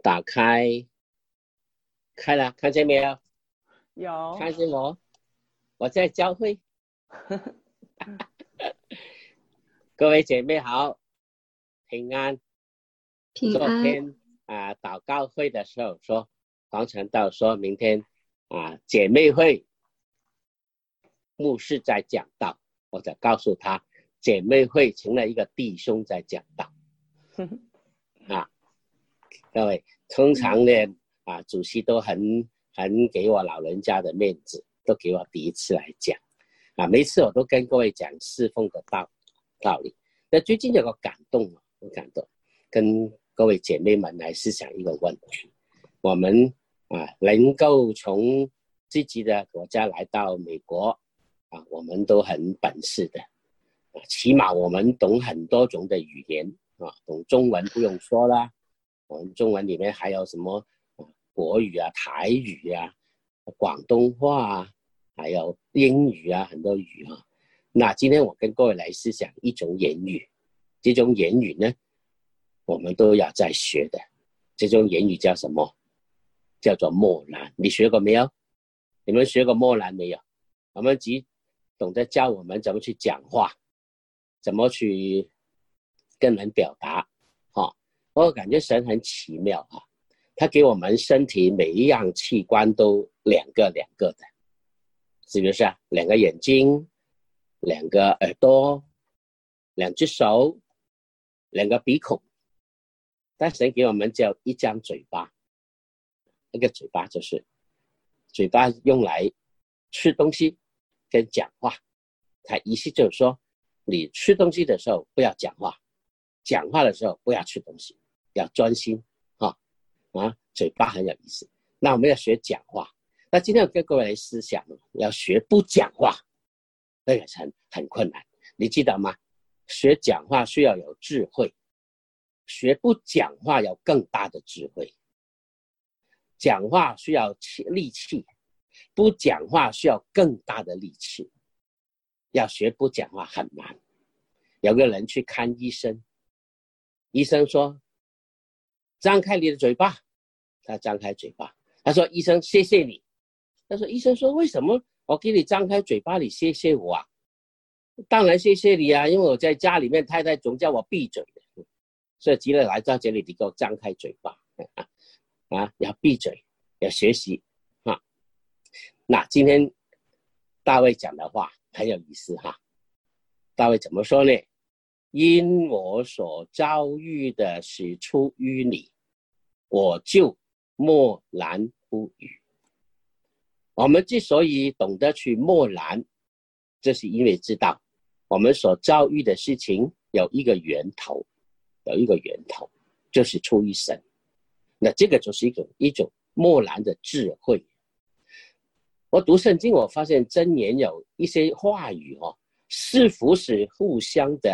打开，开了，看见没有？ 有。 看见我在教会。各位姐妹好，平安。 平安。 昨天祷告会的时候说，黄传道说明天姐妹会牧师在讲道，我就告诉他，姐妹会成了一个弟兄在讲道。各位，通常呢主席都很给我老人家的面子，都给我第一次来讲每次我都跟各位讲侍奉的道理。那最近有个感动，很感动，跟各位姐妹们来思想一个问题：我们能够从自己的国家来到美国我们都很本事的起码我们懂很多种的语言懂中文不用说啦，我们中文里面还有什么国语台语广东话还有英语很多语那今天我跟各位来思想一种言语，这种言语呢我们都要在学的。这种言语叫什么？叫做默然。你学过没有？你们学过默然没有？我们只懂得教我们怎么去讲话，怎么去跟人表达我感觉神很奇妙他给我们身体每一样器官都两个的，是不是两个眼睛，两个耳朵，两只手，两个鼻孔，但神给我们叫一张嘴巴。那个嘴巴就是嘴巴用来吃东西跟讲话，它意思就是说你吃东西的时候不要讲话，讲话的时候不要吃东西，要专心嘴巴很有意思。那我们要学讲话，那今天我跟各位来思想要学不讲话，那个很困难，你记得吗？学讲话需要有智慧，学不讲话有更大的智慧。讲话需要力气，不讲话需要更大的力气。要学不讲话很难。有个人去看医生，医生说张开你的嘴巴，他张开嘴巴，他说医生谢谢你。他说医生说为什么我给你张开嘴巴你谢谢我当然谢谢你因为我在家里面太太总叫我闭嘴的，所以今天来到这里你给我张开嘴巴要闭嘴，要学习那今天大卫讲的话很有意思大卫怎么说呢？因我所遭遇的是出于你，我就默然不语。我们之所以懂得去默然，这是因为知道我们所遭遇的事情有一个源头，就是出于神。那这个就是一种默然的智慧。我读圣经我发现箴言有一些话语似乎是互相的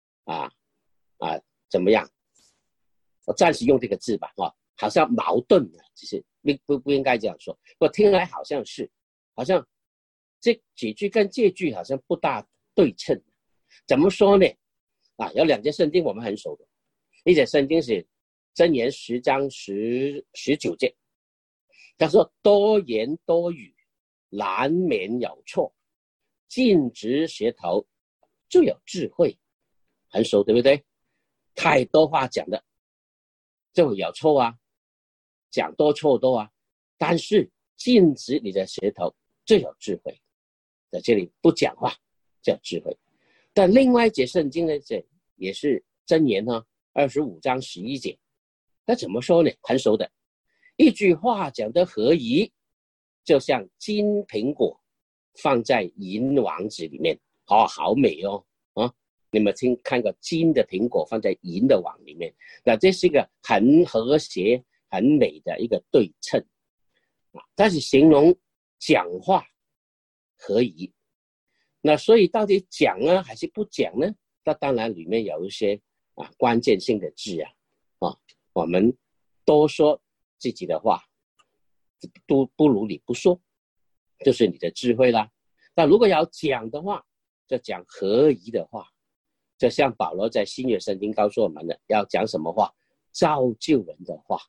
怎么样？我暂时用这个字吧好像矛盾的，其实不应该这样说。我听来好像这几句跟这句好像不大对称。怎么说呢？有两节圣经我们很熟的，一节圣经是箴言10章19节，他说多言多语难免有错，禁止舌头就有智慧。很熟对不对？太多话讲的就会有错讲多错多但是禁止你的舌头就有智慧。在这里不讲话就有智慧。但另外一节圣经呢，这也是箴言25章11节，那怎么说呢？很熟的，一句话讲得合宜，就像金苹果放在银网子里面好美你们看过金的苹果放在银的网里面，那这是一个很和谐很美的一个对称但是形容讲话合宜。那所以到底讲还是不讲呢？那当然里面有一些关键性的字我们多说自己的话都不如你不说，就是你的智慧啦。那如果要讲的话，就讲合宜的话，就像保罗在新约圣经告诉我们的，要讲什么话？造就人的话，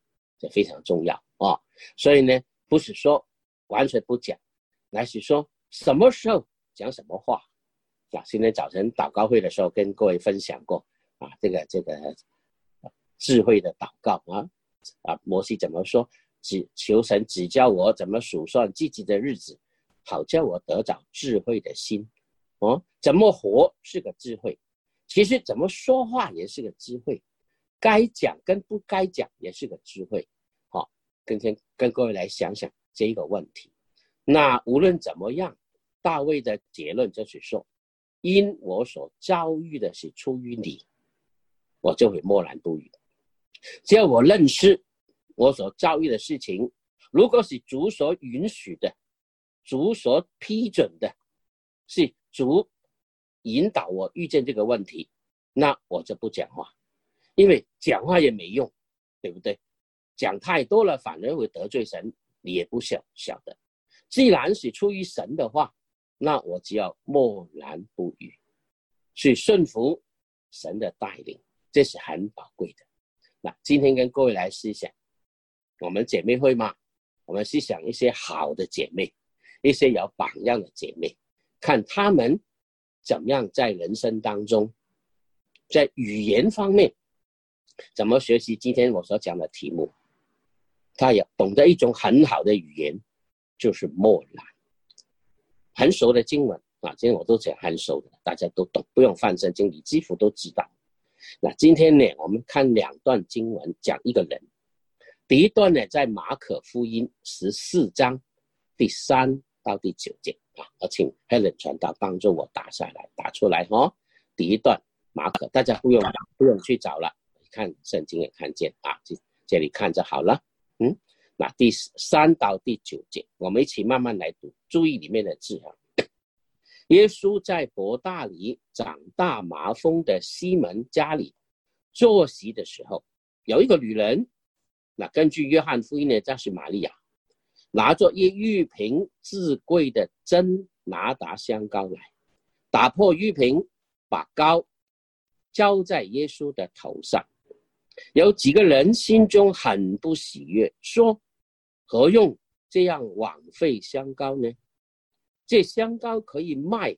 这非常重要啊。所以呢，不是说完全不讲，乃是说什么时候讲什么话啊。今天早晨祷告会的时候跟各位分享过啊，这个智慧的祷告摩西怎么说？求神指教我怎么数算自己的日子，好叫我得着智慧的心。怎么活是个智慧，其实怎么说话也是个智慧，该讲跟不该讲也是个智慧。跟各位来想想这一个问题。那无论怎么样，大卫的结论就是说，因我所遭遇的是出于你，我就会默然不语。只要我认识我所遭遇的事情，如果是主所允许的，主所批准的，是主引导我遇见这个问题，那我就不讲话，因为讲话也没用，对不对？讲太多了反而会得罪神，你也不晓得。既然是出于神的话，那我只要默然不语，去顺服神的带领，这是很宝贵的。那今天跟各位来思想，我们姐妹会吗？我们思想一些好的姐妹，一些有榜样的姐妹，看她们怎么样在人生当中，在语言方面怎么学习今天我所讲的题目。她也懂得一种很好的语言，就是默然。很熟的经文今天我都讲很熟的，大家都懂，不用翻圣经，你几乎都知道。那今天呢，我们看2段经文，讲一个人。第一段呢，在马可福音14章第3到第9节我请 Helen 传道帮助我打出来第一段马可，大家不用去找了，看圣经也看见这里看就好了。那第3到第9节，我们一起慢慢来读，注意里面的字耶稣在伯大尼长大麻风的西门家里坐席的时候，有一个女人，那根据约翰福音呢，这是玛利亚，拿着一玉瓶至贵的真拿达香膏来，打破玉瓶，把膏浇在耶稣的头上。有几个人心中很不喜悦，说何用这样枉费香膏呢？这香膏可以卖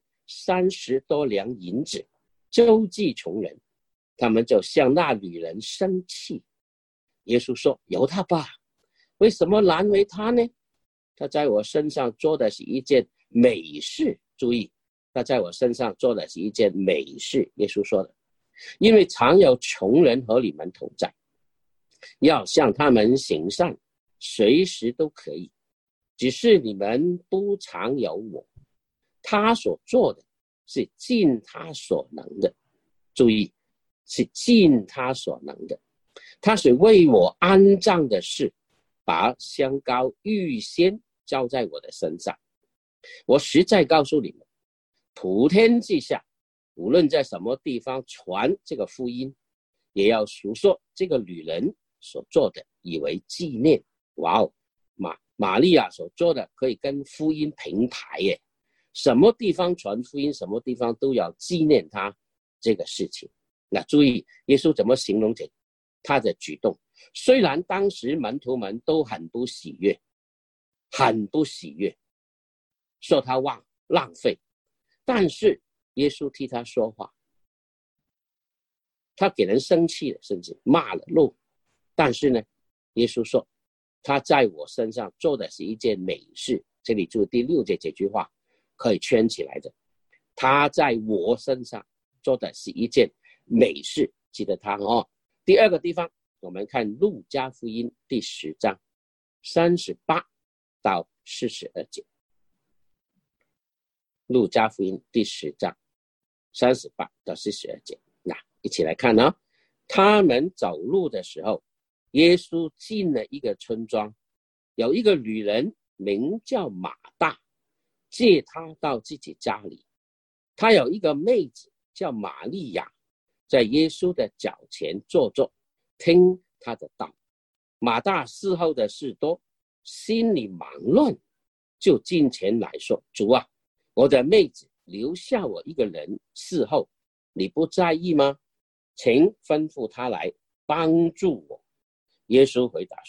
30多两银子，周济穷人。他们就向那女人生气。耶稣说，由他吧，为什么难为他呢？他在我身上做的是一件美事。注意，他在我身上做的是一件美事。耶稣说的，因为常有穷人和你们同在，要向他们行善，随时都可以，只是你们不常有我。他所做的是尽他所能的，注意，是尽他所能的。他是为我安葬的事，把香膏预先浇在我的身上。我实在告诉你们，普天之下，无论在什么地方传这个福音，也要述说这个女人所做的，以为纪念。玛利亚所做的可以跟福音平排耶，什么地方传福音，什么地方都要纪念她这个事情。那注意耶稣怎么形容他的举动。虽然当时门徒们都很不喜悦，说他浪费，但是耶稣替他说话。他给人生气了，甚至骂了怒，但是呢，耶稣说他在我身上做的是一件美事。这里注意第6节这句话可以圈起来的，他在我身上做的是一件美事，记得他第二个地方，我们看路加福音第10章38到42节。路加福音第10章38到42节，那一起来看他们走路的时候，耶稣进了一个村庄，有一个女人名叫马大，接他到自己家里。他有一个妹子叫玛利亚，在耶稣的脚前坐着，听他的道。马大伺候的事多，心里忙乱，就近前来说，主啊，我的妹子留下我一个人伺候，你不在意吗？请吩咐他来帮助我。耶稣回答说，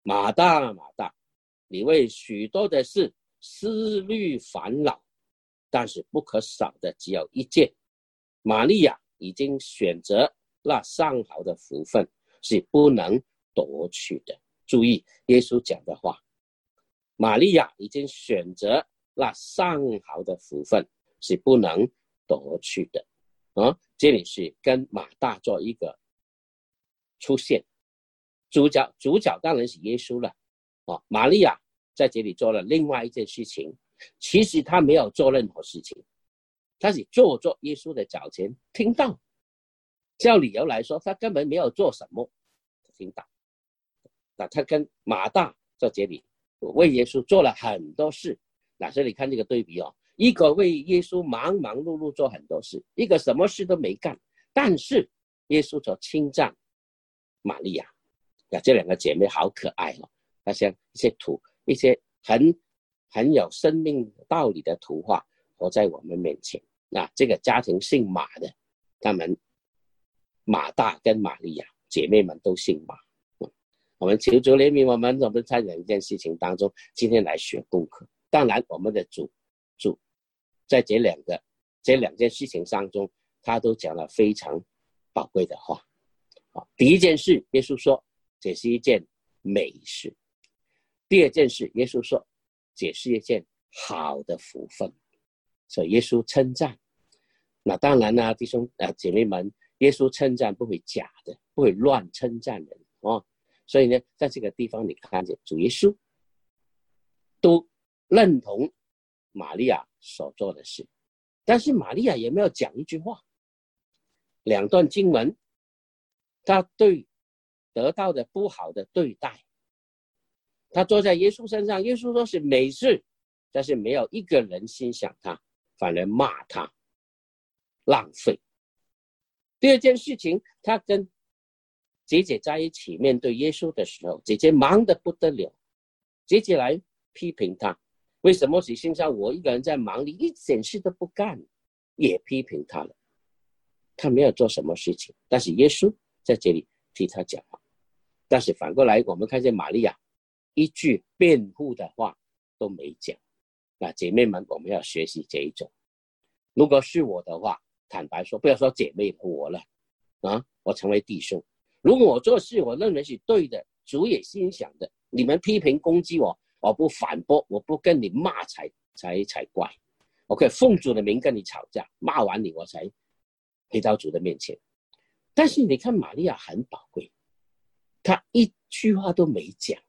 马大，马大，你为许多的事思虑烦恼，但是不可少的只有一件。玛利亚已经选择那上好的福分，是不能夺去的。注意耶稣讲的话，玛利亚已经选择那上好的福分，是不能夺去的。这里是跟马大做一个出现，主角当然是耶稣了。玛利亚在这里做了另外一件事情，其实他没有做任何事情，他是坐耶稣的脚前听到。照理由来说，他根本没有做什么，听到。那他跟马大在这里为耶稣做了很多事。那这里看这个对比一个为耶稣忙忙碌碌做很多事，一个什么事都没干，但是耶稣所称赞玛利亚。这两个姐妹好可爱那像一些很有生命道理的图画活在我们面前。那这个家庭姓马的，他们马大跟玛利亚姐妹们都姓马。我们求主怜悯我们在两件事情当中今天来学功课。当然我们的主在这两件事情当中，他都讲了非常宝贵的话。第一件事，耶稣说这是一件美事。第二件事，耶稣说这是一件好的福分。所以耶稣称赞。那当然呢，弟兄姐妹们，耶稣称赞不会假的，不会乱称赞人所以呢，在这个地方你看见主耶稣都认同玛利亚所做的事，但是玛利亚也没有讲一句话。两段经文，他对得到的不好的对待，他坐在耶稣身上，耶稣说是美事，但是没有一个人欣赏他，反而骂他浪费。第二件事情，他跟姐姐在一起面对耶稣的时候，姐姐忙得不得了，姐姐来批评他，为什么只剩下我一个人在忙里，一点事都不干，也批评他了。他没有做什么事情，但是耶稣在这里替他讲话。但是反过来我们看见玛利亚一句辩护的话都没讲。那姐妹们，我们要学习这一种。如果是我的话，坦白说，不要说姐妹，我了我成为弟兄，如果我做事我认为是对的，主也欣赏的，你们批评攻击我，我不反驳，我不跟你骂才怪。我可以奉主的名跟你吵架，骂完你我才回到主的面前。但是你看玛利亚很宝贵，她一句话都没讲。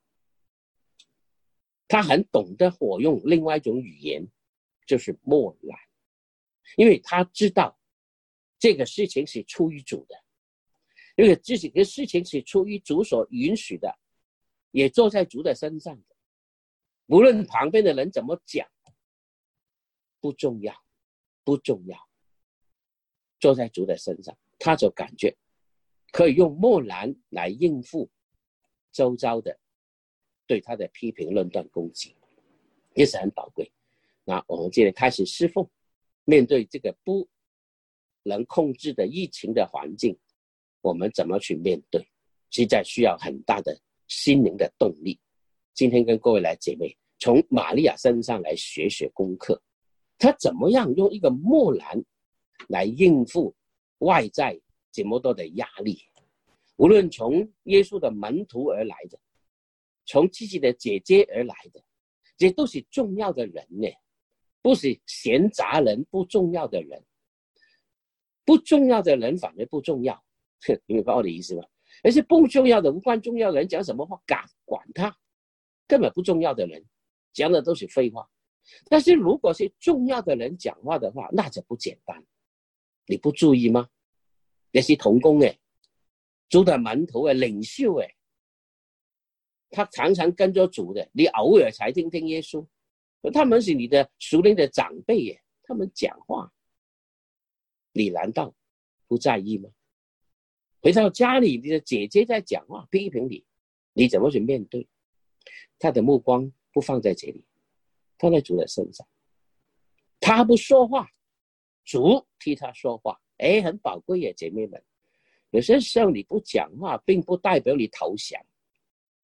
她很懂得活用另外一种语言，就是默然。因为她知道这个事情是出于主的，因为这个事情是出于主所允许的，也坐在主的身上的。无论旁边的人怎么讲，不重要，不重要。坐在主的身上，他就感觉可以用默然来应付周遭的对他的批评、论断、攻击，也是很宝贵。那我们今天开始侍奉，面对这个不能控制的疫情的环境，我们怎么去面对，实在需要很大的心灵的动力。今天跟各位来姐妹从玛利亚身上来学功课，她怎么样用一个默然来应付外在这么多的压力，无论从耶稣的门徒而来的，从自己的姐姐而来的，这都是重要的人呢，不是闲杂人，不重要的人。不重要的人反而不重要，你明白我的意思吗？而且不重要的、无关重要的人讲什么话，管他，根本不重要的人讲的都是废话。但是如果是重要的人讲话的话，那就不简单。你不注意吗？也是同工主的门徒领袖他常常跟着主的，你偶尔才听耶稣，他们是你的属灵的长辈他们讲话，你难道不在意吗？回到家里，你的姐姐在讲话批评你，你怎么去面对？他的目光不放在这里，放在主的身上。他不说话，主替他说话，很宝贵姐妹们。有些时候你不讲话，并不代表你投降，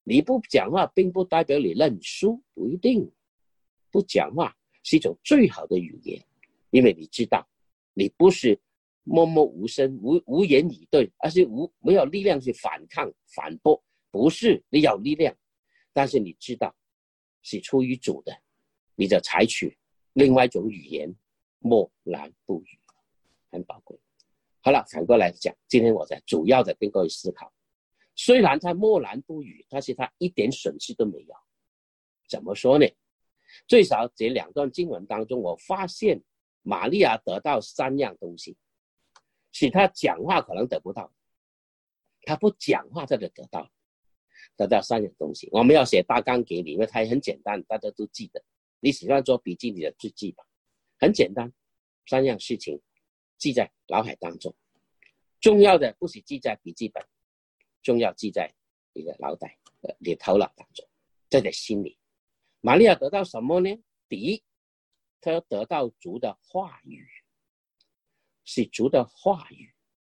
你不讲话并不代表你认输，不一定。不讲话是一种最好的语言，因为你知道你不是默默无声无言以对，而是没有力量去反抗反驳，不是，你有力量，但是你知道是出于主的，你就采取另外一种语言，默然不语，很宝贵。好了，反过来讲，今天我在主要的跟各位思考，虽然他默然不语，但是他一点损失都没有。怎么说呢？最少这两段经文当中，我发现玛利亚得到3样东西，是他讲话可能得不到，他不讲话他就得到3样东西。我们要写大纲给你，因为它很简单，大家都记得。你喜欢做笔记，你就记吧，很简单，3样事情记在脑海当中。重要的不是记在笔记本，重要记在你的脑袋、你的头脑当中，在你心里。玛利亚得到什么呢？第一，她要得到主的话语，是主的话语。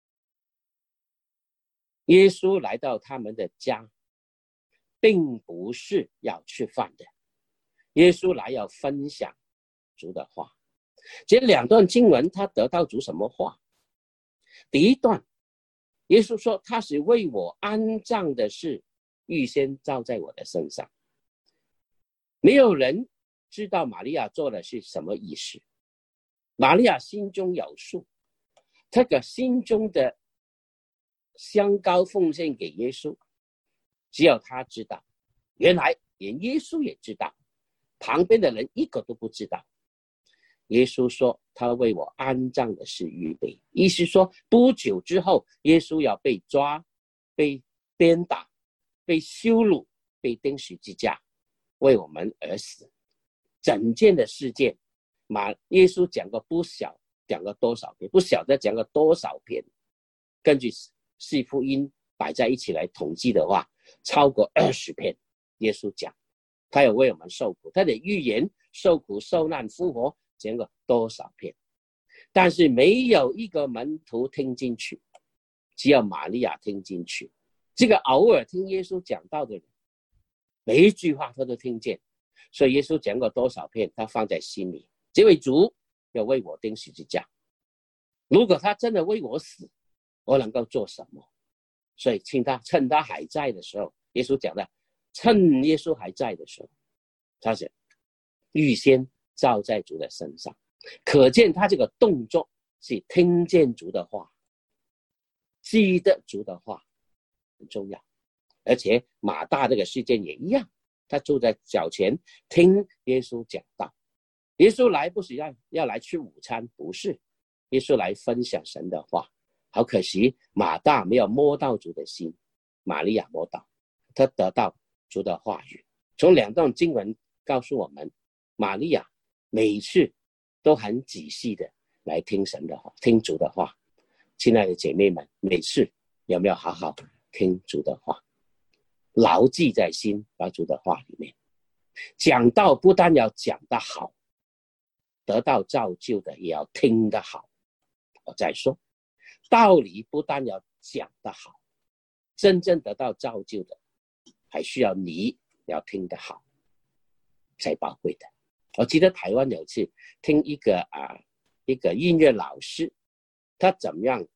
耶稣来到他们的家，并不是要吃饭的，耶稣来要分享主的话。这2段经文，他得到主什么话？第一段，耶稣说他是为我安葬的事预先照在我的身上。没有人知道玛利亚做的是什么意思，玛利亚心中有数，这个心中的香膏奉献给耶稣，只有他知道。原来连耶稣也知道，旁边的人一个都不知道。耶稣说他为我安葬的事预备，意思说不久之后耶稣要被抓，被鞭打，被羞辱，被钉十字架，为我们而死。整件的事件，耶稣讲个不小，讲个多少篇，不晓得讲个多少篇。根据4福音摆在一起来统计的话，超过20篇。耶稣讲他有为我们受苦，他的预言受苦受难复活讲过多少篇，但是没有一个门徒听进去，只有玛利亚听进去。这个偶尔听耶稣讲道的人，每一句话他都听见，所以耶稣讲过多少篇他放在心里。这位主要为我钉十字架，如果他真的为我死，我能够做什么？所以趁他还在的时候，耶稣讲的趁耶稣还在的时候，他是预先照在主的身上。可见他这个动作是听见主的话，记得主的话，很重要。而且马大这个事件也一样，他坐在脚前听耶稣讲道。耶稣来不是要来吃午餐，不是，耶稣来分享神的话。好可惜马大没有摸到主的心，玛利亚摸到，他得到主的话语。从2段经文告诉我们，玛利亚每次都很仔细的来听神的话，听主的话。亲爱的姐妹们，每次有没有好好听主的话，牢记在心，把主的话里面讲道，不但要讲得好，得到造就的也要听得好。我再说，道理不但要讲得好，真正得到造就的还需要你要听得好才宝贵的。我记得台湾有一次听一个音乐老师，他怎么样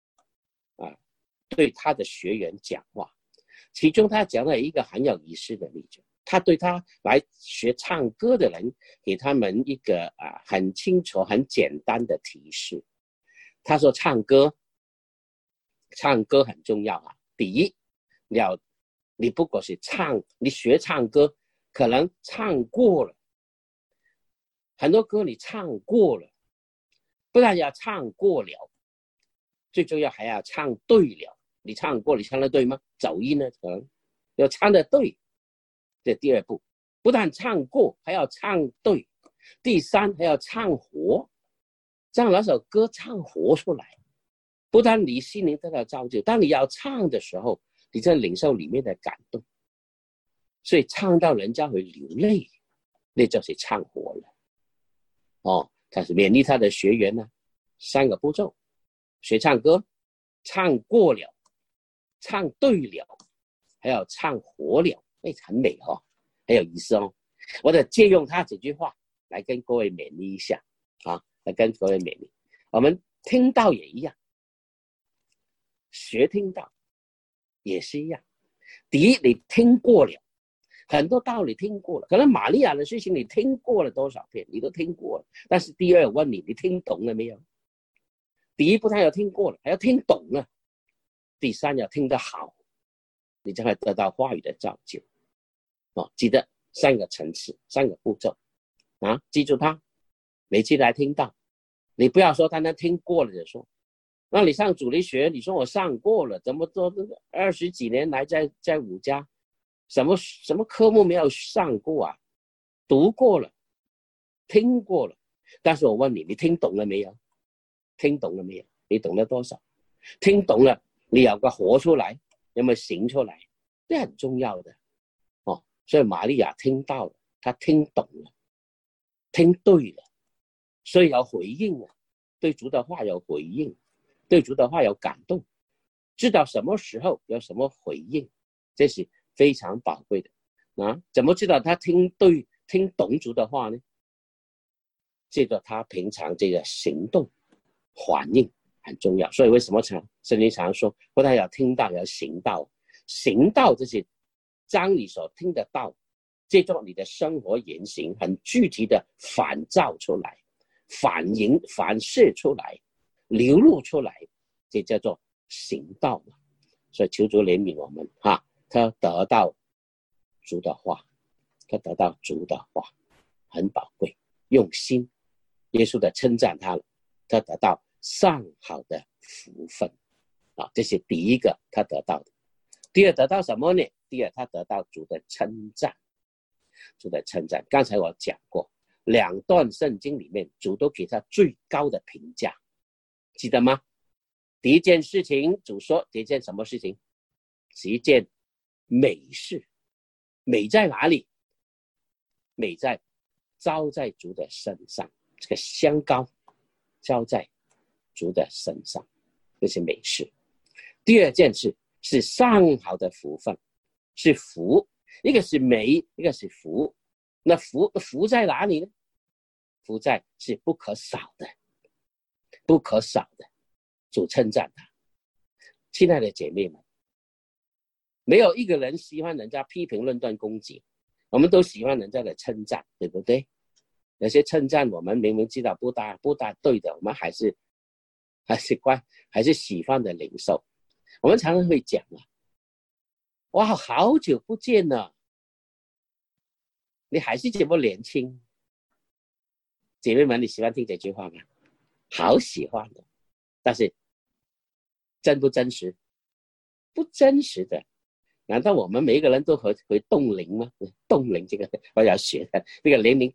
对他的学员讲话，其中他讲了一个很有意思的例子。他对他来学唱歌的人给他们一个很清楚很简单的提示。他说唱歌很重要啊。第一，你不过是你学唱歌可能唱过了，很多歌你唱过了，不但要唱过了，最重要还要唱对了。你唱过，你唱得对吗？走音呢，可能要唱得对。这第2步，不但唱过，还要唱对。第3，还要唱活，让那首歌唱活出来。不但你心灵得到造就，当你要唱的时候，你在领受里面的感动，所以唱到人家会流泪，那就是唱活了。他是勉励他的学员呢，3个步骤：学唱歌，唱过了，唱对了，还要唱活了， 很美哦，很有意思哦。我得借用他这句话来跟各位勉励一下啊，来跟各位勉励。我们听道也一样，学听道也是一样。第一，你听过了很多道理，听过了，可能玛利亚的事情你听过了多少遍，你都听过了。但是第二，我问你，你听懂了没有？第一，不但要听过了，还要听懂了。第三，要听得好，你才会得到话语的造就。记得3个层次，3个步骤啊，记住它。每次来听到，你不要说单单听过了就说。那你上主力学，你说我上过了，怎么做？20几年来在五家，什么科目没有上过啊？读过了，听过了，但是我问你，你听懂了没有？听懂了没有？你懂了多少？听懂了，你有个活出来，有没有行出来？这很重要的哦。所以玛利亚听到了，她听懂了，听对了，所以要回应啊，对主的话有回应，对主的话有感动，知道什么时候有什么回应，这是非常宝贵的啊。怎么知道他听懂主的话呢？这个他平常这个行动反应很重要。所以为什么圣经常说不但要听到，要行道，行道这些将你所听得到借助你的生活言行很具体的反照出来，反射出来，流露出来，这叫做行道嘛。所以求主怜悯我们啊，他得到主的话，他得到主的话很宝贵，用心。耶稣的称赞他了，他得到上好的福分啊，这是第一个他得到的。第二得到什么呢？第二他得到主的称赞，主的称赞。刚才我讲过，2段圣经里面主都给他最高的评价，记得吗？第一件事情主说，第一件什么事情？是一件美事。美在哪里？美在浇在主的身上，这个香膏浇在主的身上，这是美事。第二件事是上好的福分，是福，一个是美，一个是福。那福在哪里呢？福在是不可少的，不可少的。主称赞他。亲爱的姐妹们，没有一个人喜欢人家批评论断攻击，我们都喜欢人家的称赞，对不对？有些称赞我们明明知道不大对的，我们还是喜欢的领受。我们常常会讲啊，哇，好久不见了，你还是这么年轻。姐妹们，你喜欢听这句话吗？好喜欢的。但是真不真实？不真实的。难道我们每一个人都会冻龄吗？冻龄这个我要学的，这个年龄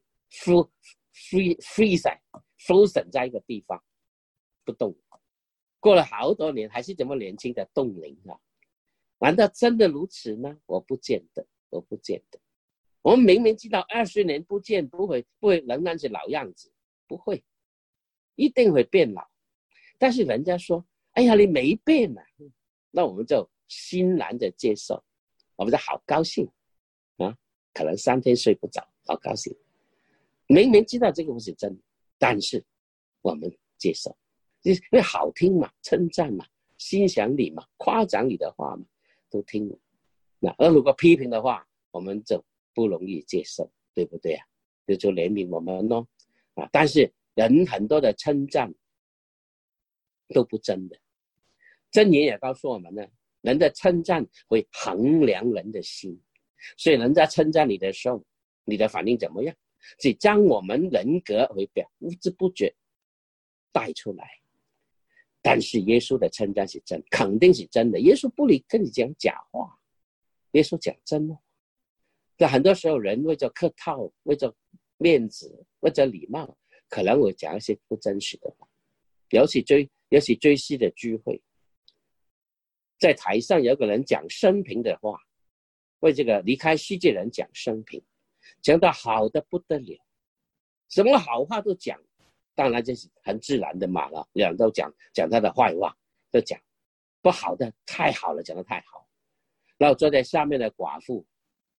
frozen 在一个地方不动，过了好多年还是这么年轻的冻龄啊？难道真的如此呢？我不见得。我们明明知道20年不见不会仍然是老样子，不会，一定会变老。但是人家说，哎呀，你没变啊，那我们就欣然的接受，我们就好高兴啊，可能3天睡不着，好高兴。明明知道这个不是真的，但是我们接受，因为好听嘛，称赞嘛，欣赏你嘛，夸奖你的话嘛，都听了。那如果批评的话，我们就不容易接受，对不对啊？就怜悯我们咯啊！但是人很多的称赞都不真的。箴言也告诉我们呢，人的称赞会衡量人的心，所以人家称赞你的时候，你的反应怎么样？只将我们人格会不知不觉带出来。但是耶稣的称赞是真，肯定是真的。耶稣不理跟你讲假话，耶稣讲真话。但很多时候人为着客套，为着面子，为着礼貌，可能会讲一些不真实的话。尤其追思的聚会，在台上有个人讲生平的话，为这个离开世界人讲生平，讲到好的不得了，什么好话都讲，当然这是很自然的嘛了，两都讲他的坏话，都讲不好的太好了，讲得太好。然后坐在下面的寡妇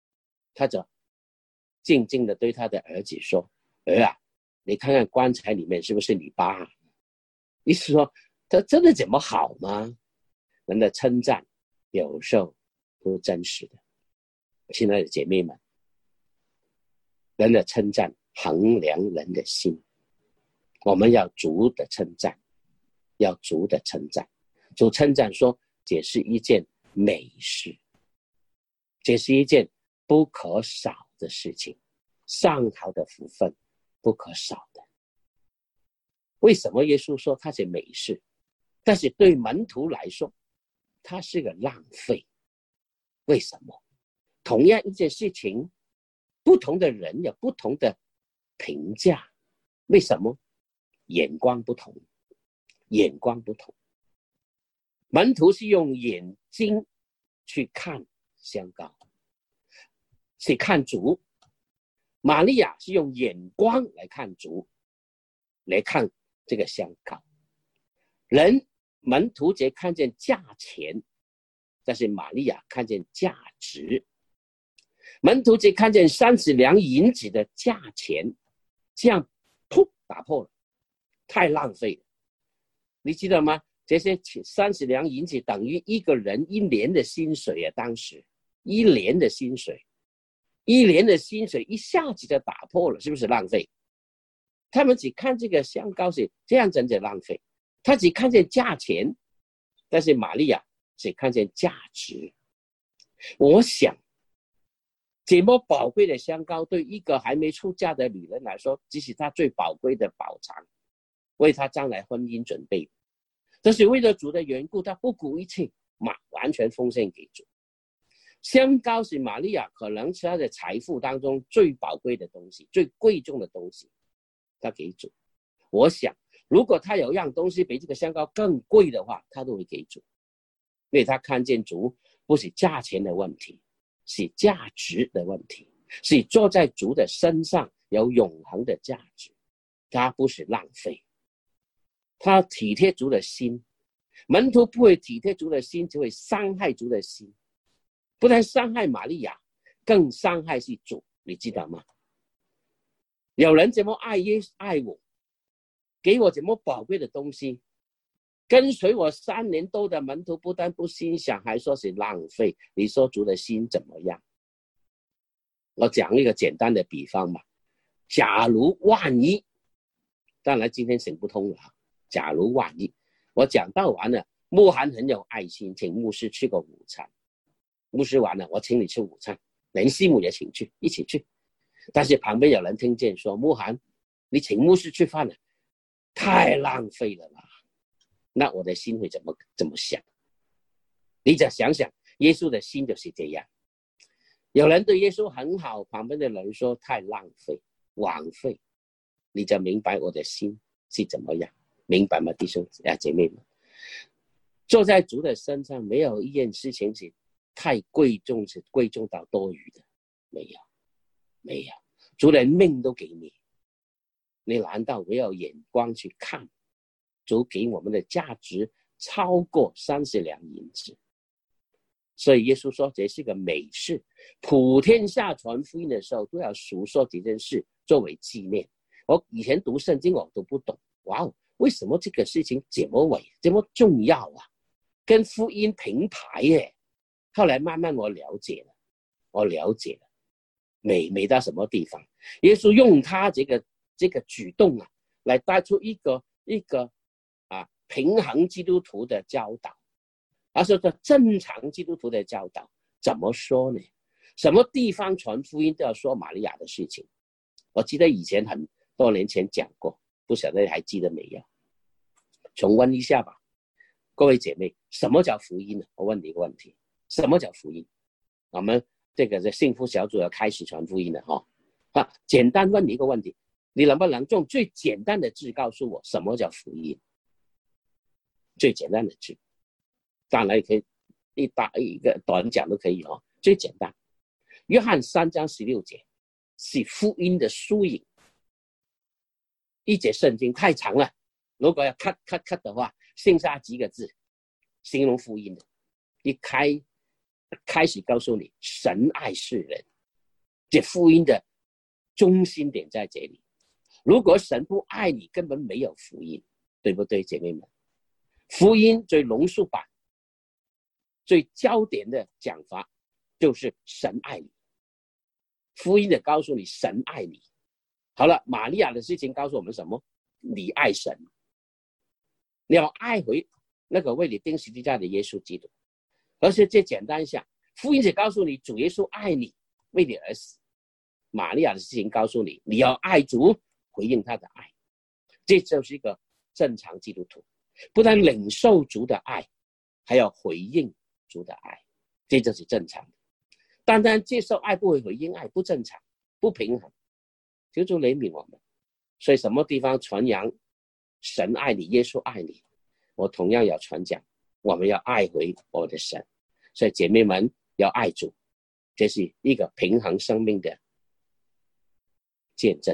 他就静静的对他的儿子说：儿啊，你看看棺材里面是不是你爸？意思说他真的这么好吗？人的称赞有时候不真实的。亲爱的姐妹们，人的称赞衡量人的心，我们要足的称赞，要足的称赞。主称赞说，这是一件美事，这是一件不可少的事情，上好的福分不可少的。为什么耶稣说它是美事？但是对门徒来说，它是个浪费。为什么？同样一件事情，不同的人有不同的评价。为什么？眼光不同，眼光不同。门徒是用眼睛去看香膏，是看主；玛利亚是用眼光来看主，来看这个香膏。门徒只看见价钱，但是玛利亚看见价值。门徒只看见30两银子的价钱，这样噗打破了，太浪费了。你知道吗？这些30两银子等于一个人1年的薪水啊！当时1年的薪水一下子就打破了，是不是浪费？他们只看这个香膏是这样，真的浪费。他只看见价钱，但是玛利亚只看见价值。我想，这么宝贵的香膏，对一个还没出嫁的女人来说，这是她最宝贵的宝藏，为她将来婚姻准备。但是为了主的缘故，她不顾一切，完全奉献给主。香膏是玛利亚可能是她的财富当中最宝贵的东西，最贵重的东西，她给主。我想，如果她有样东西比这个香膏更贵的话，她都会给主，因为她看见主不是价钱的问题，是价值的问题，是坐在主的身上有永恒的价值，它不是浪费。他体贴主的心，门徒不会体贴主的心，就会伤害主的心。不但伤害玛利亚，更伤害是主，你知道吗？有人怎么爱我，给我怎么宝贵的东西，跟随我3年多的门徒不但不欣赏，还说是浪费。你说主的心怎么样？我讲一个简单的比方吧。假如万一，当然今天行不通了。假如万一，我讲到完了，牧涵很有爱心，请牧师吃个午餐。牧师完了，我请你吃午餐，连师母也请去，一起去。但是旁边有人听见说，牧涵，你请牧师吃饭了，太浪费了吧？那我的心会怎么想？你再想想，耶稣的心就是这样。有人对耶稣很好，旁边的人说太浪费、枉费，你就明白我的心是怎么样。明白吗，弟兄姐妹们？坐在主的身上，没有一件事情是太贵重，是贵重到多余的，没有，没有。主连命都给你，你难道没有眼光去看？主给我们的价值超过30两银子，所以耶稣说这是个美事，普天下传福音的时候都要述说这件事作为纪念。我以前读圣经我都不懂，哇哦！为什么这个事情这么重要啊？跟福音平排耶！后来慢慢我了解了，美到什么地方？耶稣用他这个举动啊，来带出一个平衡基督徒的教导，而是说正常基督徒的教导。怎么说呢？什么地方传福音都要说玛利亚的事情。我记得以前很多年前讲过，不晓得还记得没有？重温一下吧，各位姐妹，什么叫福音呢？我问你一个问题，什么叫福音？我们这个幸福小组要开始传福音了哈。简单问你一个问题，你能不能用最简单的字告诉我什么叫福音？最简单的字，当然也可以一个短讲都可以哦。最简单，约翰3章16节是福音的缩影。一节圣经太长了，如果要 cut 的话，剩下几个字形容福音的。一开始告诉你神爱世人， 这福音的中心点在这里。如果神不爱你，根本没有福音，对不对，姐妹们？福音最浓缩版、最焦点的讲法就是神爱你。福音的告诉你神爱你。好了，玛利亚的事情告诉我们什么？你爱神，你要爱回那个为你钉十字架的耶稣基督。而且最简单一下，福音只告诉你主耶稣爱你，为你而死。玛利亚的事情告诉你，你要爱主，回应他的爱。这就是一个正常基督徒，不但领受主的爱，还要回应主的爱，这就是正常的。单单接受爱不会回应爱，不正常，不平衡。求主怜悯我们。所以什么地方传扬神爱你，耶稣爱你，我同样要传讲，我们要爱回我的神。所以姐妹们要爱主，这是一个平衡生命的见证，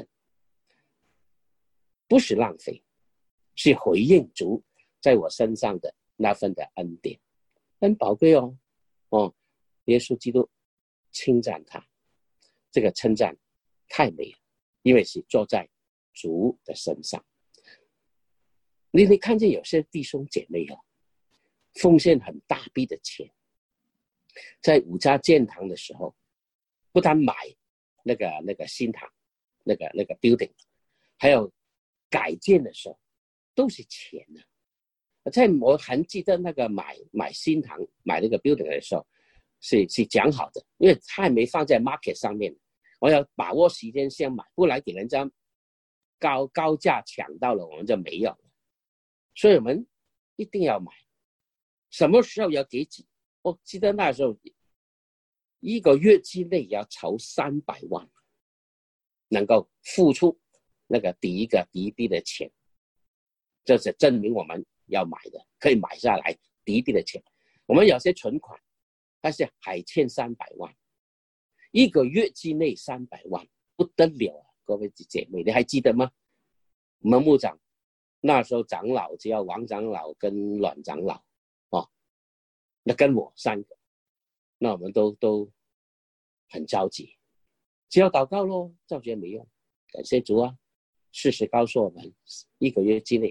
不是浪费，是回应主在我身上的那份的恩典，很宝贵哦。耶稣基督称赞他，这个称赞太美了，因为是坐在主的身上。你看见有些弟兄姐妹奉献很大笔的钱，在五家建堂的时候，不但买那个新堂，那个 building， 还有改建的时候都是钱呢。我还记得那个买新堂买那个 building 的时候是讲好的，因为还没放在 market 上面，我要把握时间先买，不然给人家高价抢到了，我们就没有了。所以我们一定要买。什么时候要给几？我记得那时候一个月之内要筹300万，能够付出那个第一笔的钱，这是证明我们要买的，可以买下来第一笔的钱。我们有些存款，但是还欠300万，一个月之内300万，不得了啊！各位姐妹，你还记得吗？我们牧长那时候长老只要王长老跟阮长老那跟我3个，那我们都很着急，只要祷告咯，照觉没用。感谢主啊，事实告诉我们，一个月之内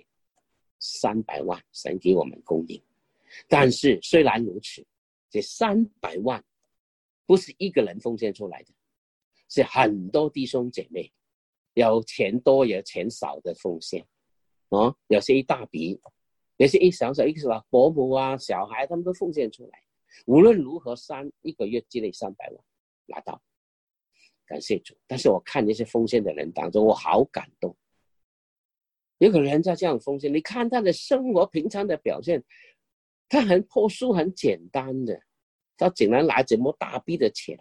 300万神给我们供应。但是虽然如此，这300万不是一个人奉献出来的，是很多弟兄姐妹，有钱多有钱少的奉献有些一大笔，有些一小一个伯母啊小孩他们都奉献出来。无论如何一个月之内300万拿到，感谢主。但是我看那些奉献的人当中，我好感动。有个人在这样奉献，你看他的生活平常的表现，他很朴素很简单的，他竟然拿这么大笔的钱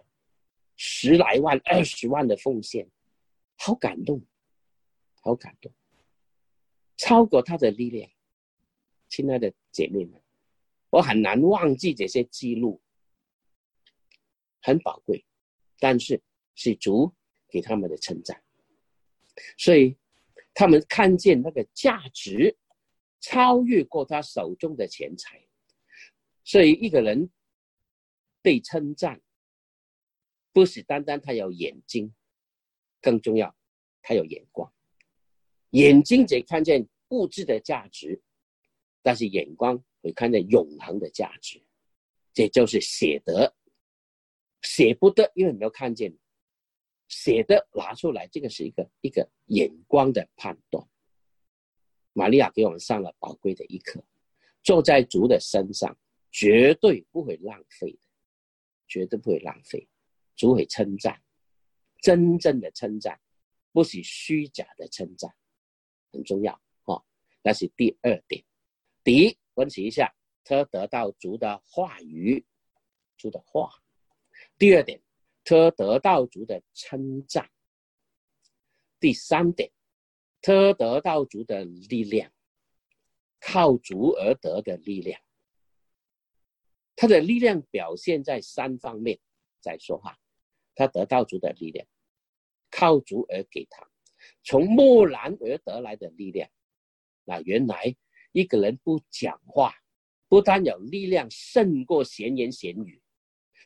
，10来万20万的奉献，好感动，好感动，超过他的力量。亲爱的姐妹们，我很难忘记这些记录，很宝贵，但是是主给他们的称赞。所以他们看见那个价值超越过他手中的钱财。所以一个人被称赞，不是单单他有眼睛，更重要他有眼光。眼睛只看见物质的价值，但是眼光会看见永恒的价值。这就是写得写不得，因为没有看见，写的拿出来，这个是一个眼光的判断。玛利亚给我们上了宝贵的一课，坐在主的身上绝对不会浪费的，绝对不会浪费。主会称赞，真正的称赞，不是虚假的称赞，很重要那是第二点。第一，温习一下，他得到主的话语，主的话。第二点，他得到主的称赞。第三点，他得到主的力量，靠主而得的力量。他的力量表现在3方面。再说话，他得到主的力量，靠主而给他，从默然而得来的力量。那原来一个人不讲话，不但有力量胜过闲言闲语，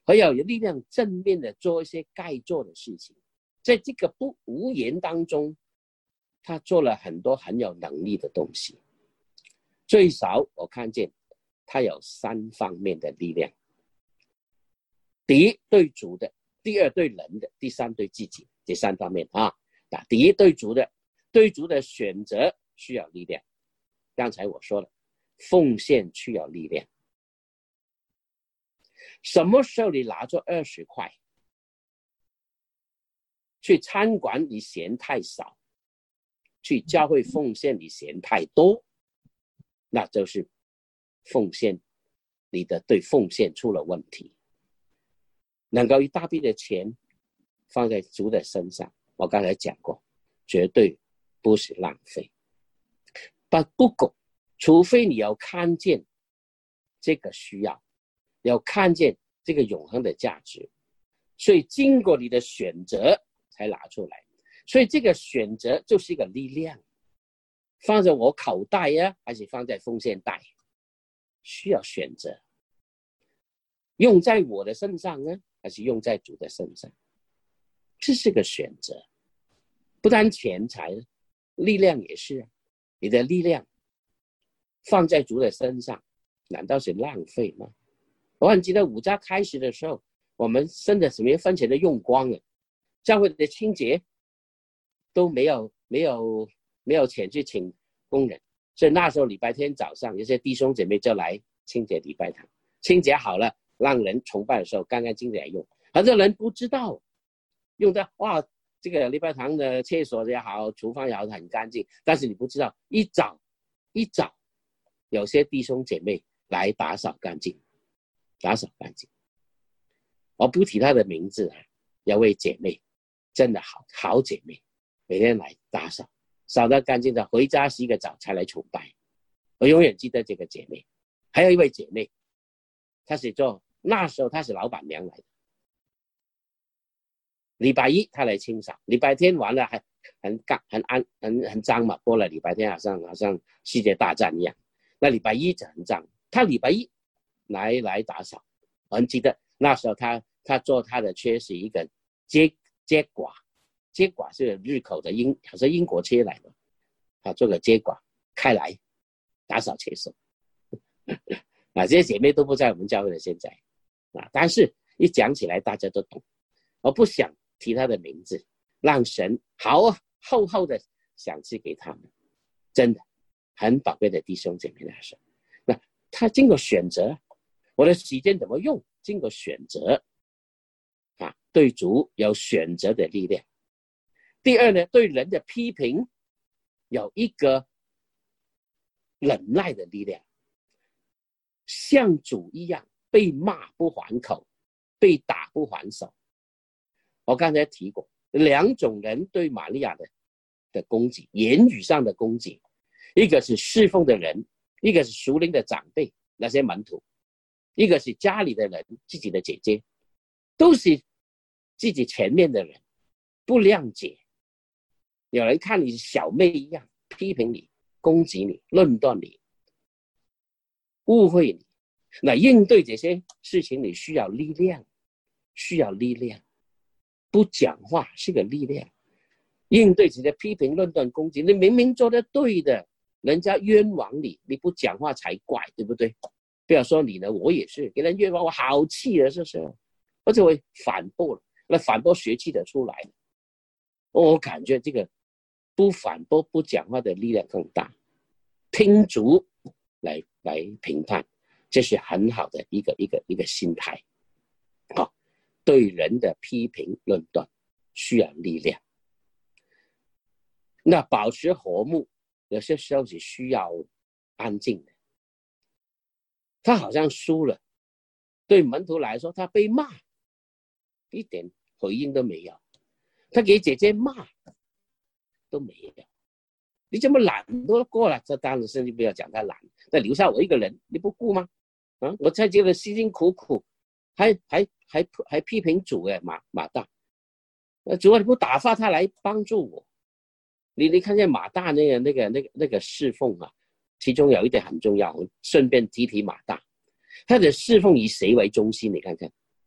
还要有力量正面的做一些该做的事情。在这个无言当中，他做了很多很有能力的东西。最少我看见他有3方面的力量：第一，对主的；第二，对人的；第三，对自己。这3方面啊。第一，对主的，对主的选择需要力量。刚才我说了，奉献需要力量。什么时候你拿着20块去餐馆，你嫌太少；去教会奉献，你嫌太多，那就是奉献，你的对奉献出了问题。能够一大笔的钱放在主的身上，我刚才讲过，绝对不是浪费。不过，除非你要看见这个需要，要看见这个永恒的价值，所以经过你的选择才拿出来。所以这个选择就是一个力量，放在我口袋呀，还是放在奉献袋，需要选择。用在我的身上呢，还是用在主的身上？这是个选择。不单钱财，力量也是。你的力量放在主的身上，难道是浪费吗？我很记得5家开始的时候，我们真的什么分钱都用光了，教会的清洁都没有钱去请工人，所以那时候礼拜天早上，有些弟兄姐妹就来清洁礼拜堂，清洁好了，让人崇拜的时候干干净净来用。很多人不知道，用的哇，这个礼拜堂的厕所也好，厨房也好，很干净，但是你不知道，一早有些弟兄姐妹来打扫干净。我不提她的名字啊，有位姐妹真的好姐妹，每天来打扫，扫得干净的，回家洗个澡才来崇拜。我永远记得这个姐妹。还有一位姐妹，那时候她是老板娘来的。礼拜一她来清扫，礼拜天完了还很脏嘛，过了礼拜天好像世界大战一样。那礼拜一就很脏，她礼拜一来打扫。我很记得那时候她做她的车是一个接寡是日口的好像英国车来的，她做个接寡开来打扫厕所。这些姐妹都不在我们教会的现在但是一讲起来大家都懂。我不想提她的名字，让神厚厚的赏赐给他们，真的很宝贵的弟兄姐妹来说。那他经过选择，我的时间怎么用？经过选择对主有选择的力量。第二呢，对人的批评有一个忍耐的力量，像主一样，被骂不还口，被打不还手。我刚才提过2种人对玛利亚的攻击，言语上的攻击，一个是侍奉的人，一个是属灵的长辈，那些门徒，一个是家里的人，自己的姐姐，都是自己前面的人，不谅解。有人看你小妹一样，批评你，攻击你，论断你，误会你。那应对这些事情，你需要力量，不讲话是个力量。应对这些批评、论断、攻击，你明明做得对的，人家冤枉你，你不讲话才怪，对不对？不要说你呢，我也是给人冤枉，我好气了，是不是？而且我反驳了，那反驳学气的出来了。我感觉这个不反驳、不讲话的力量更大，听主来评判，这是很好的一个心态。对人的批评论断需要力量。那保持和睦，有些时候是需要安静的。他好像输了，对门徒来说，他被骂，一点回应都没有。他给姐姐骂都没有。你这么懒都过了，这当然是你不要讲他懒，那留下我一个人，你不顾吗？我在这里辛辛苦苦，还批评主马大，主啊，你不打发他来帮助我？你看见马大那个侍奉其中有一点很重要，我顺便提马大，他的侍奉以谁为中心？你看看，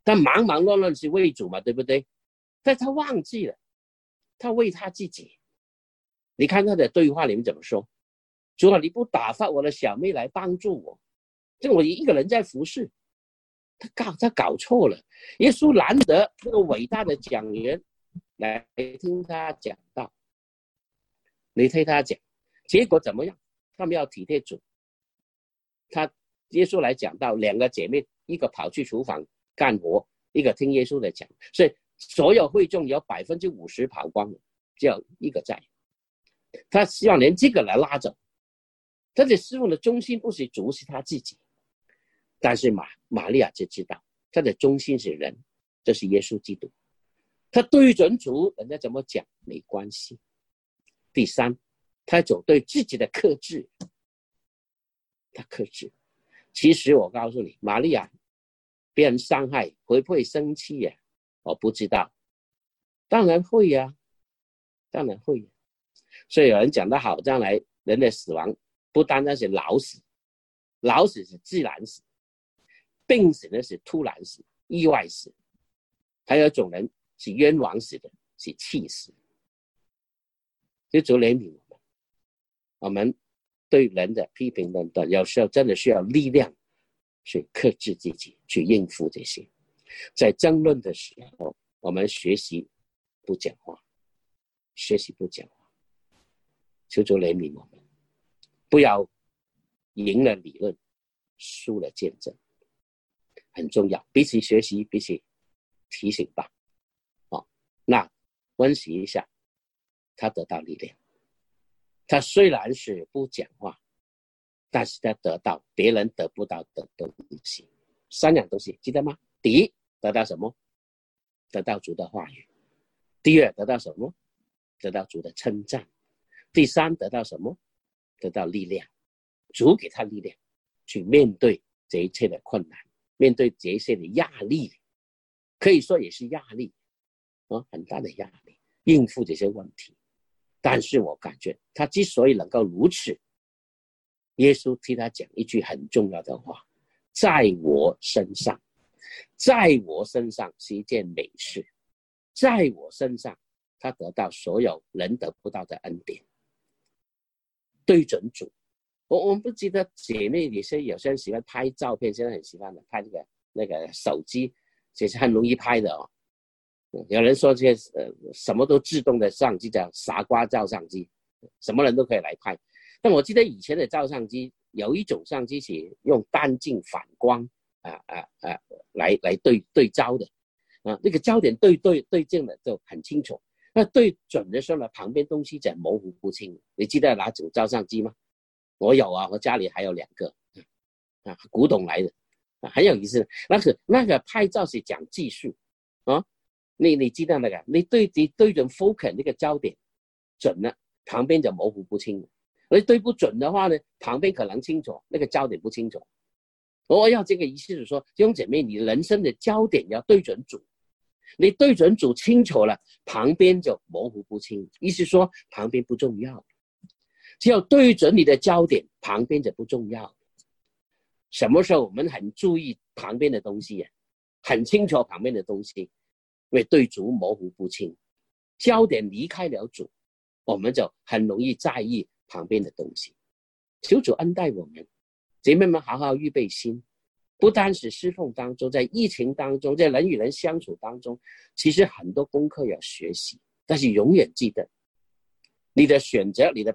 他忙忙乱乱是为主嘛，对不对？但他忘记了，他为他自己。你看他的对话里面怎么说？主啊，你不打发我的小妹来帮助我，这我一个人在服侍。他搞错了。耶稣难得这个伟大的讲员来听他讲道，你听他讲，结果怎么样？他们要体贴主。耶稣来讲道，两个姐妹，一个跑去厨房干活，一个听耶稣的讲，所以所有会众有50%跑光了，只有一个在。他希望连这个来拉走。他的侍奉的中心不是主，是他自己。但是玛利亚就知道，他的中心是人，这是耶稣基督。他对准主，人家怎么讲没关系。第三，他走对自己的克制，他克制。其实我告诉你，玛利亚被人伤害会不会生气呀？我不知道，当然会呀，当然会。所以有人讲得好，将来人的死亡不单单是老死，老死是自然死，病死呢是突然死、意外死，还有一种人是冤枉死的，是气死。就主怜悯我们对人的批评等等，有时候真的需要力量去克制自己，去应付这些。在争论的时候，我们学习不讲话，学习不讲话。求主怜悯我们，不要赢了理论，输了见证。很重要，彼此学习，彼此提醒吧。那温习一下，他得到力量。他虽然是不讲话，但是他得到别人得不到的东西。3样东西，记得吗？第一，得到什么？得到主的话语。第二，得到什么？得到主的称赞。第三，得到什么？得到力量。主给他力量，去面对这一切的困难，面对这一切的压力，可以说也是压力，很大的压力，应付这些问题。但是我感觉他之所以能够如此，耶稣替他讲一句很重要的话，在我身上，在我身上是一件美事，在我身上他得到所有人得不到的恩典。对准主，我们不记得姐妹有些人喜欢拍照片，现在很喜欢的拍那个手机，其实很容易拍的哦。有人说这些什么都自动的相机叫傻瓜照相机，什么人都可以来拍。但我记得以前的照相机有一种相机是用单镜反光来对焦的那个焦点对正的就很清楚。那对准的时候呢，旁边东西就模糊不清。你记得哪种照相机吗？我有啊，我家里还有2个古董来的很有意思。那个拍照是讲技术你记得那个，你对准 focus 那个焦点准了，旁边就模糊不清了。你对不准的话呢，旁边可能清楚，那个焦点不清楚。我要这个意思是说，弟兄姐妹，你人生的焦点要对准主，你对准主清楚了，旁边就模糊不清。意思说旁边不重要，只有对准你的焦点，旁边就不重要。什么时候我们很注意旁边的东西很清楚旁边的东西，因为对主模糊不清，焦点离开了主，我们就很容易在意旁边的东西。求主恩待我们，姐妹们好好预备心，不单是侍奉当中，在疫情当中，在人与人相处当中，其实很多功课要学习，但是永远记得你的选择，你的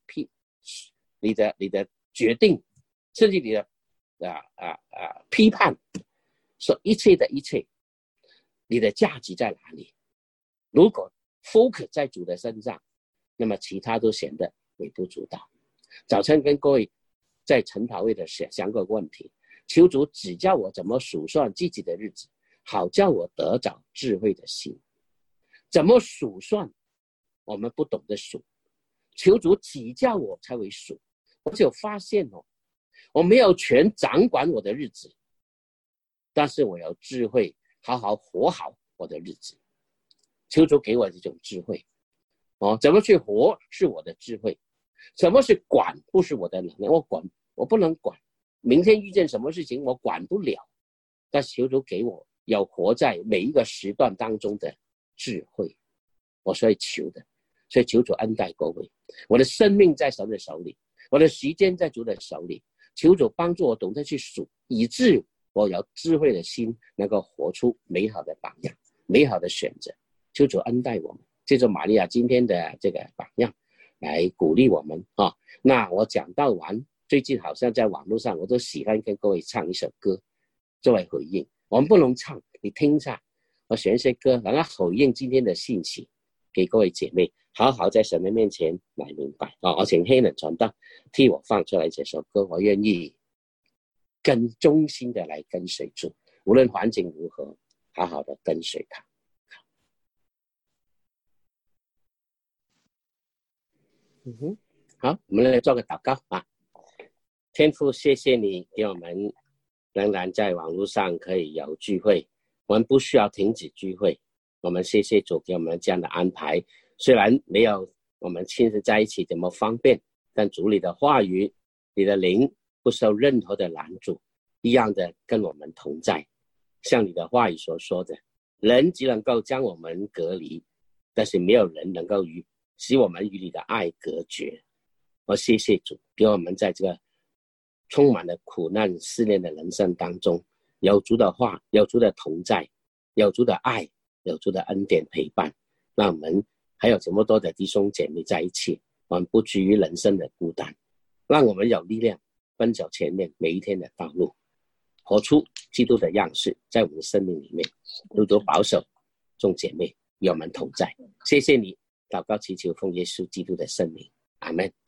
你的决定，甚至你的批判，说一切的一切，你的价值在哪里？如果 focus 在主的身上，那么其他都显得微不足道。早晨跟各位在晨祷会的想过问题，求主指教我怎么数算自己的日子，好叫我得着智慧的心。怎么数算？我们不懂得数，求主指教我才会数。我就发现我没有权掌管我的日子，但是我有智慧，好好活好我的日子。求主给我这种智慧怎么去活是我的智慧，什么是管不是我的能力。我不能管，明天遇见什么事情我管不了，但求主给我有活在每一个时段当中的智慧，我所以求的。所以求主恩待各位，我的生命在神的手里，我的时间在主的手里，求主帮助我懂得去数，以致我有智慧的心，能够活出美好的榜样，美好的选择。求主恩待我们，借着玛利亚今天的这个榜样来鼓励我们啊。那我讲到完，最近好像在网络上我都喜欢跟各位唱一首歌作为回应。我们不能唱，你听一下，我选一些歌能够回应今天的信息，给各位姐妹好好在神的面前来明白啊！我请黑人传道替我放出来这首歌，我愿意更忠心的来跟随主，无论环境如何，好好的跟随他。好，我们来做个祷告啊！天父，谢谢你给我们仍然在网络上可以有聚会，我们不需要停止聚会。我们谢谢主给我们这样的安排，虽然没有我们亲自在一起怎么方便，但主你的话语，你的灵不受任何的拦阻，一样的跟我们同在。像你的话语所说的，人只能够将我们隔离，但是没有人能够使我们与你的爱隔绝。我谢谢主给我们在这个充满了苦难试炼的人生当中，有主的话，有主的同在，有主的爱，有主的恩典陪伴，让我们还有这么多的弟兄姐妹在一起，我们不至于人生的孤单，让我们有力量奔走前面每一天的道路，活出基督的样式，在我们的生命里面多多保守众姐妹与我们同在。谢谢你，祷告祈求奉耶稣基督的圣名，阿们。